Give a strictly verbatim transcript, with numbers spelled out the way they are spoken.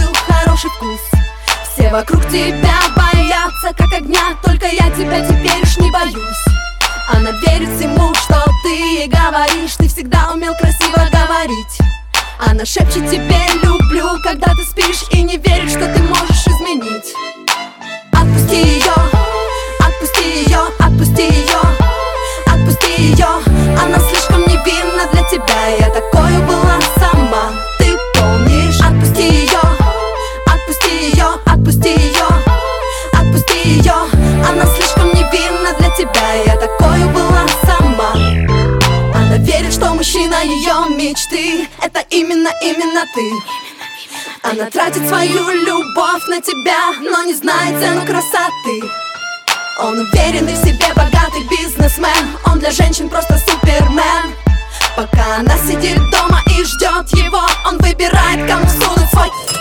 был хороший вкус. Все вокруг тебя боятся, как огня, только я тебя теперь уж не боюсь. Она верит всему, что ты ей говоришь, ты всегда умел красиво говорить. Она шепчет тебе люблю, когда ты спишь, и не верит, что ты можешь изменить. Отпусти ее, отпусти ее, отпусти ее, отпусти ее. Она слишком невинна для тебя, я такой была сама, ты помнишь? Отпусти ее, отпусти ее, отпусти ее, отпусти ее. Она слишком невинна для тебя, я такой была сама. Она верит, что мужчина ее мечты — это именно, именно ты. Она тратит свою любовь на тебя, но не знает цену красоты. Он уверенный в себе, богатый бизнесмен, он для женщин просто супермен. Пока она сидит дома и ждет его, он выбирает, кому всунуть свой